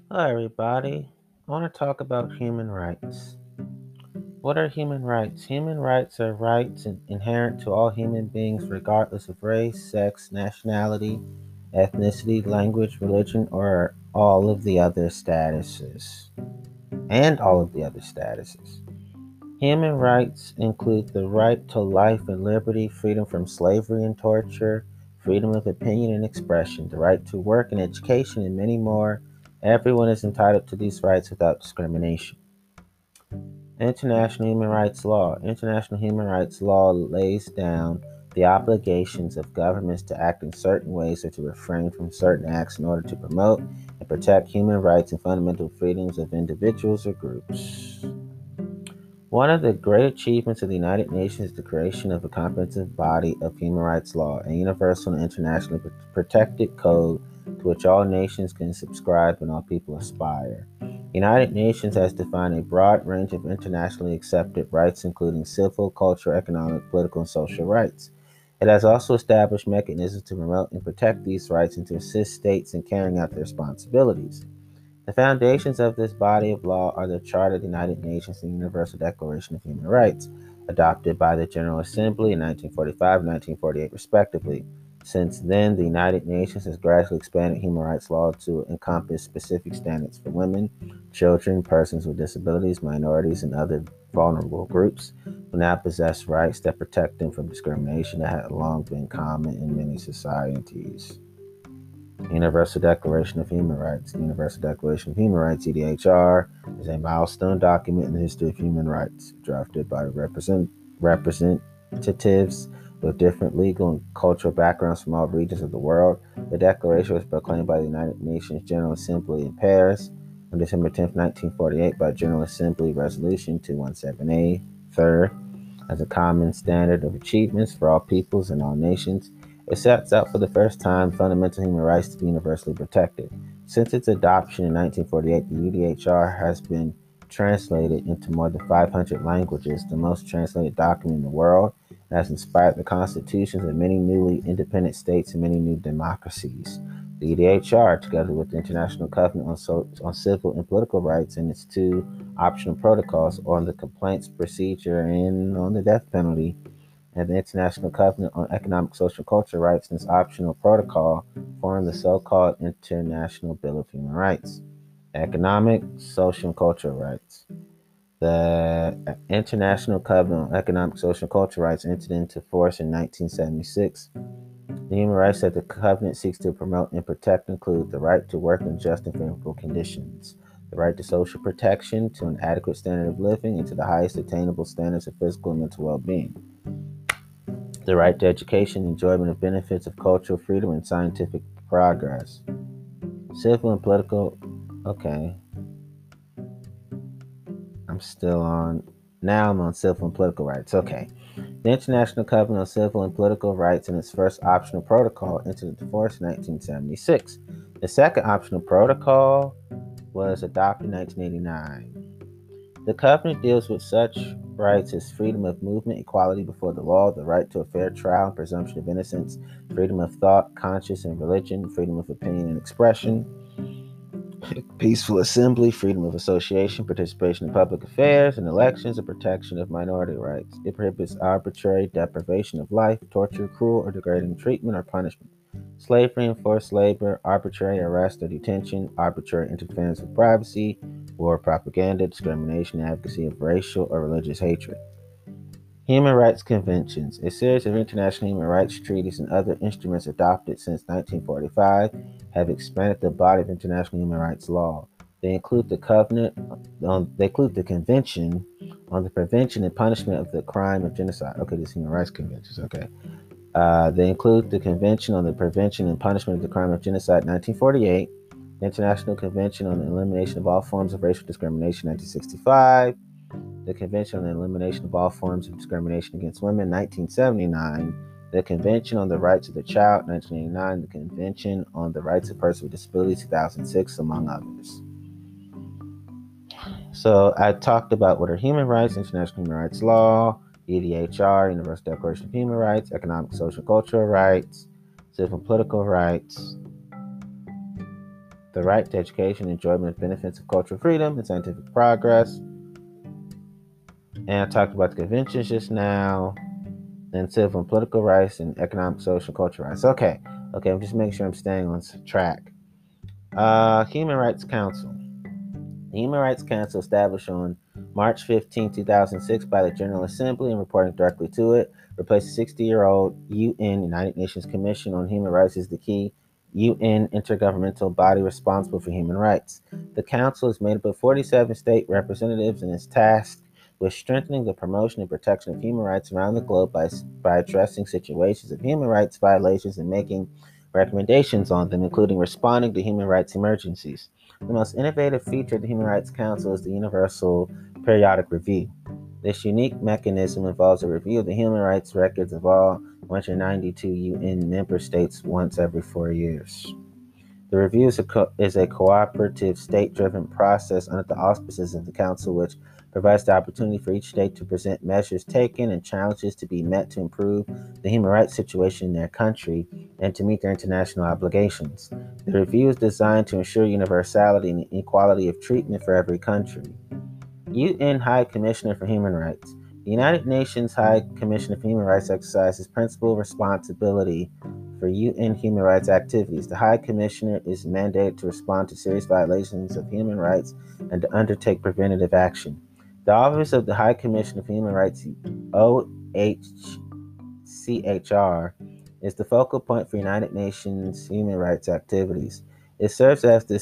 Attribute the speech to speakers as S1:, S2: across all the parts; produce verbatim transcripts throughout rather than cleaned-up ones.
S1: Hello, everybody. I want to talk about human rights. What are human rights? Human rights are rights in- inherent to all human beings, regardless of race, sex, nationality, ethnicity, language, religion, or all of the other statuses. And all of the other statuses. Human rights include the right to life and liberty, freedom from slavery and torture, freedom of opinion and expression, the right to work and education, and many more. Everyone is entitled to these rights without discrimination. International human rights law. International human rights law lays down the obligations of governments to act in certain ways or to refrain from certain acts in order to promote and protect human rights and fundamental freedoms of individuals or groups. One of the great achievements of the United Nations is the creation of a comprehensive body of human rights law, a universal and internationally protected code to which all nations can subscribe and all people aspire. The United Nations has defined a broad range of internationally accepted rights, including civil, cultural, economic, political, and social rights. It has also established mechanisms to promote and protect these rights and to assist states in carrying out their responsibilities. The foundations of this body of law are the Charter of the United Nations and the Universal Declaration of Human Rights, adopted by the General Assembly in nineteen forty-five and nineteen forty-eight, respectively. Since then, the United Nations has gradually expanded human rights law to encompass specific standards for women, children, persons with disabilities, minorities, and other vulnerable groups who now possess rights that protect them from discrimination that had long been common in many societies. Universal Declaration of Human Rights. The Universal Declaration of Human Rights, E D H R, is a milestone document in the history of human rights, drafted by represent, representatives with different legal and cultural backgrounds from all regions of the world. The Declaration was proclaimed by the United Nations General Assembly in Paris on December tenth, nineteen forty-eight, by General Assembly Resolution two one seven A, third, as a common standard of achievements for all peoples and all nations. It sets out for the first time fundamental human rights to be universally protected. Since its adoption in nineteen forty-eight, the U D H R has been translated into more than five hundred languages, the most translated document in the world, and has inspired the constitutions of many newly independent states and many new democracies. The U D H R, together with the International Covenant on, so- on Civil and Political Rights and its two optional protocols on the complaints procedure and on the death penalty, and the International Covenant on Economic, Social, and Cultural Rights and its optional protocol, form the so-called International Bill of Human Rights. Economic, Social, and Cultural Rights. The International Covenant on Economic, Social, and Cultural Rights entered into force in nineteen seventy-six. The human rights that the covenant seeks to promote and protect include the right to work in just and favorable conditions, the right to social protection, to an adequate standard of living, and to the highest attainable standards of physical and mental well-being, the right to education, enjoyment of benefits of cultural freedom, and scientific progress. Civil and political. Okay, I'm still on. Now I'm on civil and political rights. Okay. The International Covenant on Civil and Political Rights and its first optional protocol entered into force in nineteen seventy-six. The second optional protocol was adopted in nineteen eighty-nine. The covenant deals with such rights as freedom of movement, equality before the law, the right to a fair trial and presumption of innocence, freedom of thought, conscience, and religion, freedom of opinion and expression, peaceful assembly, freedom of association, participation in public affairs and elections, and protection of minority rights. It prohibits arbitrary deprivation of life, torture, cruel or degrading treatment or punishment, slavery and forced labor, arbitrary arrest or detention, arbitrary interference with privacy, war propaganda, discrimination, advocacy of racial or religious hatred. Human Rights Conventions, a series of international human rights treaties and other instruments adopted since nineteen forty-five, have expanded the body of international human rights law. They include the covenant on, they include the Convention on the Prevention and Punishment of the Crime of Genocide. Okay, this human rights conventions. Okay, uh, they include the Convention on the Prevention and Punishment of the Crime of Genocide, nineteen forty-eight, the International Convention on the Elimination of All Forms of Racial Discrimination, nineteen sixty-five, the Convention on the Elimination of All Forms of Discrimination Against Women, nineteen seventy-nine, the Convention on the Rights of the Child, nineteen eighty-nine, the Convention on the Rights of Persons with Disabilities, two thousand six, among others. So I talked about what are human rights, international human rights law, E D H R, Universal Declaration of Human Rights, economic, social, cultural rights, civil and political rights. the right to education, enjoyment of benefits of cultural freedom and scientific progress. And I talked about the conventions just now, and civil and political rights, and economic, social, and cultural rights. Okay, okay, I'm just making sure I'm staying on track. Uh, Human Rights Council. The Human Rights Council, established on March fifteenth, two thousand six by the General Assembly and reporting directly to it, replaced the sixty-year-old U N United Nations Commission on Human Rights as the key U N intergovernmental body responsible for human rights. The council is made up of forty-seven state representatives and is tasked with strengthening the promotion and protection of human rights around the globe by, by addressing situations of human rights violations and making recommendations on them, including responding to human rights emergencies. The most innovative feature of the Human Rights Council is the Universal Periodic Review. This unique mechanism involves a review of the human rights records of all one hundred ninety-two U N member states once every four years. The review is a, co- is a cooperative, state-driven process under the auspices of the Council, which provides the opportunity for each state to present measures taken and challenges to be met to improve the human rights situation in their country and to meet their international obligations. The review is designed to ensure universality and equality of treatment for every country. U N High Commissioner for Human Rights. The United Nations High Commissioner for Human Rights exercises principal responsibility for U N human rights activities. The High Commissioner is mandated to respond to serious violations of human rights and to undertake preventative action. The Office of the High Commissioner for Human Rights, O H C H R, is the focal point for United Nations human rights activities. It serves as the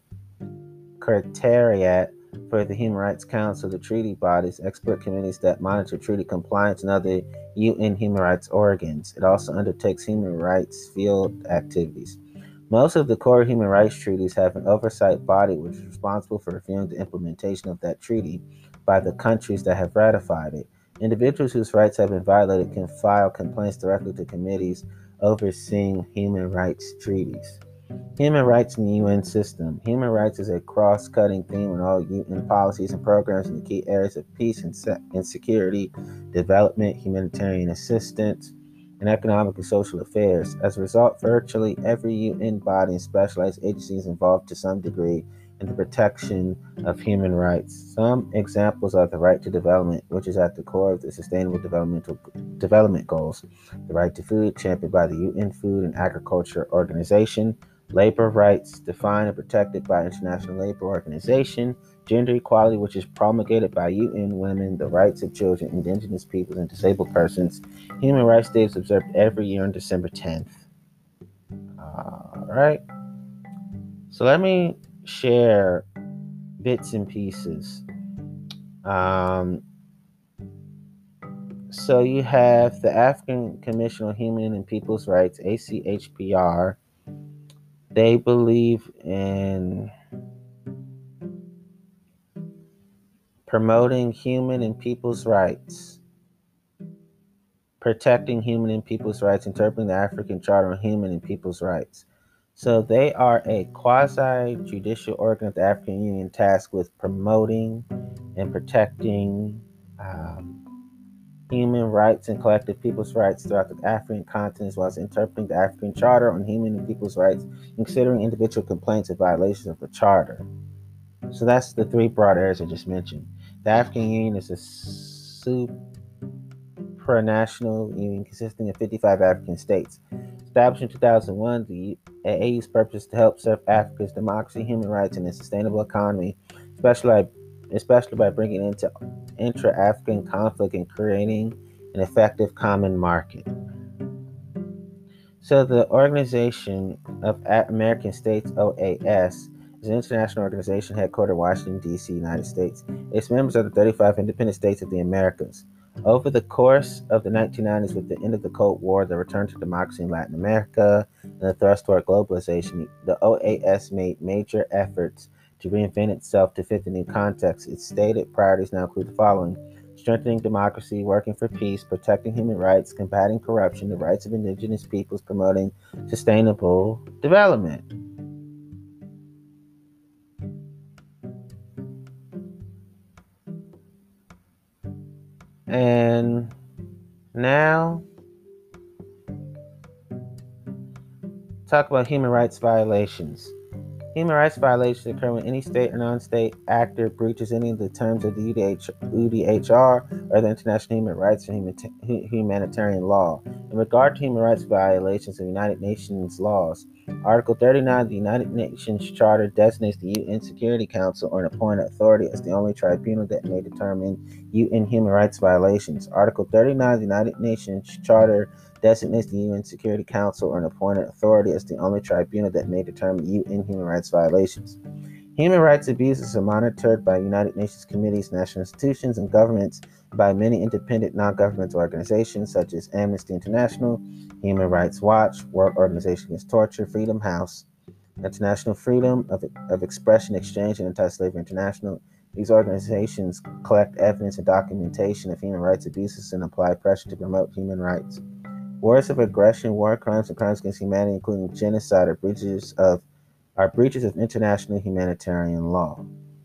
S1: secretariat for the Human Rights Council, the treaty bodies, expert committees that monitor treaty compliance, and other U N human rights organs. It also undertakes human rights field activities. Most of the core human rights treaties have an oversight body which is responsible for reviewing the implementation of that treaty by the countries that have ratified it. Individuals whose rights have been violated can file complaints directly to committees overseeing human rights treaties. Human rights in the U N system. Human rights is a cross-cutting theme in all U N policies and programs in the key areas of peace and, se- and security, development, humanitarian assistance, and economic and social affairs. As a result, virtually every U N body and specialized agency is involved to some degree in the protection of human rights. Some examples are the right to development, which is at the core of the Sustainable Developmental Development Goals, the right to food, championed by the U N Food and Agriculture Organization, labor rights, defined and protected by International Labor Organization, gender equality, which is promulgated by U N Women, the rights of children, indigenous peoples, and disabled persons. Human Rights Day is observed every year on December tenth. All right. So let me share bits and pieces. Um, so you have the African Commission on Human and People's Rights, A C H P R. They believe in promoting human and people's rights, protecting human and people's rights, interpreting the African Charter on Human and People's Rights. So they are a quasi-judicial organ of the African Union tasked with promoting and protecting um, human rights and collective people's rights throughout the African continent, as well as interpreting the African Charter on Human and People's Rights, and considering individual complaints and violations of the Charter. So that's the three broad areas I just mentioned. The African Union is a supranational union consisting of fifty-five African states. Established in two thousand one, the A U's purpose is to help serve Africa's democracy, human rights, and a sustainable economy, especially by, especially by bringing into intra-African conflict and creating an effective common market. So the Organization of American States, O A S, is an international organization headquartered in Washington, D C, United States. Its members are the thirty-five independent states of the Americas. Over the course of the nineteen nineties, with the end of the Cold War, the return to democracy in Latin America, and the thrust toward globalization, the O A S made major efforts to reinvent itself to fit the new context. Its stated priorities now include the following: strengthening democracy, working for peace, protecting human rights, combating corruption, the rights of indigenous peoples, promoting sustainable development. And now, talk about human rights violations. Human rights violations occur when any state or non-state actor breaches any of the terms of the U D H R or the International Human Rights and Humanitarian Law. In regard to human rights violations of United Nations laws, Article thirty-nine of the United Nations Charter designates the U N Security Council or an appointed authority as the only tribunal that may determine U N human rights violations. Article thirty-nine of the United Nations Charter designates the U N Security Council or an appointed authority as the only tribunal that may determine U N human rights violations. Human rights abuses are monitored by United Nations committees, national institutions, and governments, by many independent non-governmental organizations such as Amnesty International, Human Rights Watch, World Organization Against Torture, Freedom House, International Freedom of, of Expression Exchange, and Anti-Slavery International. These organizations collect evidence and documentation of human rights abuses and apply pressure to promote human rights. Wars of aggression, war crimes, and crimes against humanity, including genocide, are breaches of are breaches of international humanitarian law.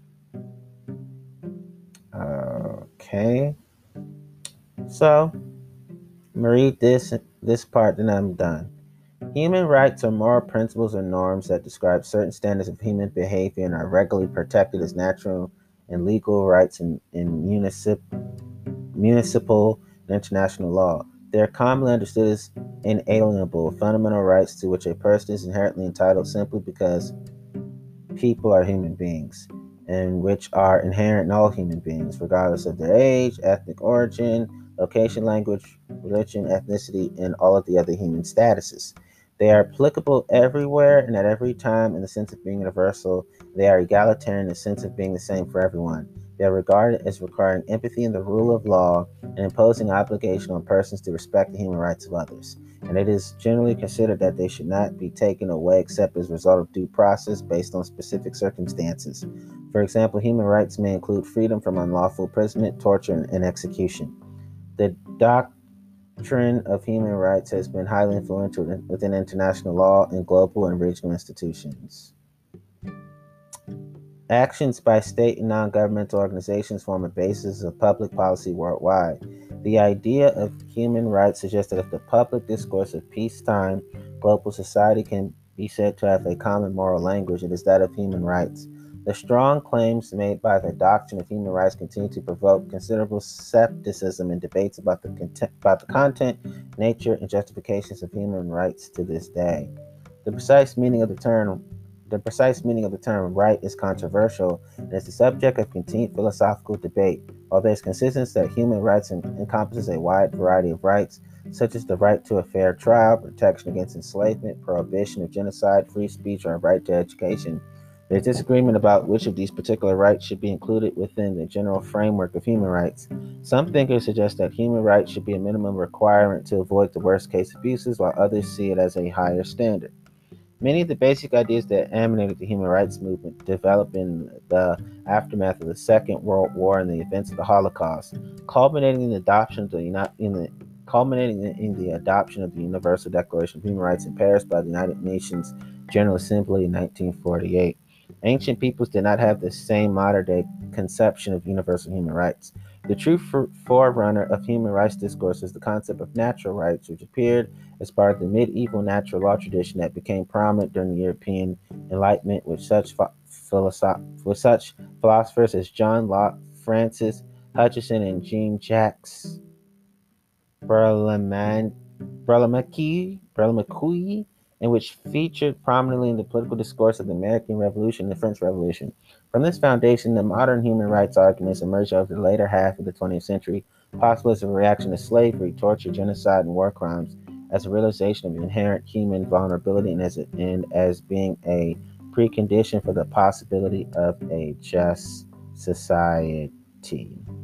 S1: Okay, so I'm gonna read this this part, then I'm done. Human rights are moral principles or norms that describe certain standards of human behavior and are regularly protected as natural and legal rights in, in municip, municipal and international law. They are commonly understood as inalienable, fundamental rights to which a person is inherently entitled simply because people are human beings, and which are inherent in all human beings, regardless of their age, ethnic origin, location, language, religion, ethnicity, and all of the other human statuses. They are applicable everywhere and at every time in the sense of being universal. They are egalitarian in the sense of being the same for everyone. They are regarded as requiring empathy in the rule of law and imposing obligation on persons to respect the human rights of others. And it is generally considered that they should not be taken away except as a result of due process based on specific circumstances. For example, human rights may include freedom from unlawful imprisonment, torture, and execution. The doctrine of human rights has been highly influential within international law and global and regional institutions. Actions by state and non-governmental organizations form a basis of public policy worldwide. The idea of human rights suggests that if the public discourse of peacetime global society can be said to have a common moral language, it is that of human rights. The strong claims made by the doctrine of human rights continue to provoke considerable skepticism and debates about the, content, about the content, nature, and justifications of human rights to this day. The precise meaning of the term The precise meaning of the term right is controversial and is the subject of continued philosophical debate. While there is consensus that human rights encompasses a wide variety of rights, such as the right to a fair trial, protection against enslavement, prohibition of genocide, free speech, or a right to education, there is disagreement about which of these particular rights should be included within the general framework of human rights. Some thinkers suggest that human rights should be a minimum requirement to avoid the worst case abuses, while others see it as a higher standard. Many of the basic ideas that animated the human rights movement developed in the aftermath of the Second World War and the events of the Holocaust, culminating in the adoption of the, in the culminating in the adoption of the Universal Declaration of Human Rights in Paris by the United Nations General Assembly in nineteen forty-eight. Ancient peoples did not have the same modern-day conception of universal human rights. The true forerunner of human rights discourse is the concept of natural rights, which appeared as part of the medieval natural law tradition that became prominent during the European Enlightenment, with such, philosoph- with such philosophers as John Locke, Francis Hutcheson, and Jean-Jacques Burlamaqui, and which featured prominently in the political discourse of the American Revolution and the French Revolution. From this foundation, the modern human rights arguments emerged over the later half of the twentieth century, possibly as a reaction to slavery, torture, genocide, and war crimes, as a realization of inherent human vulnerability and as, a, and as being a precondition for the possibility of a just society.